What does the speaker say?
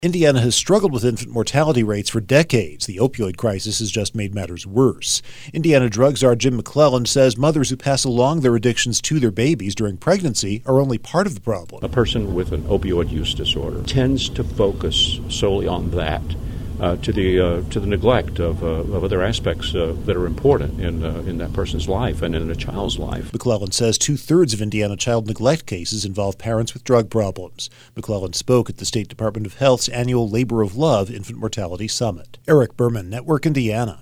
Indiana has struggled with infant mortality rates for decades. The opioid crisis has just made matters worse. Indiana drug czar Jim McClellan says mothers who pass along their addictions to their babies during pregnancy are only part of the problem. A person with an opioid use disorder tends to focus solely on that, to the neglect of other aspects that are important in that person's life and in a child's life. McClellan says 2/3 of Indiana child neglect cases involve parents with drug problems. McClellan spoke at the State Department of Health's annual Labor of Love Infant Mortality Summit. Eric Berman, Network Indiana.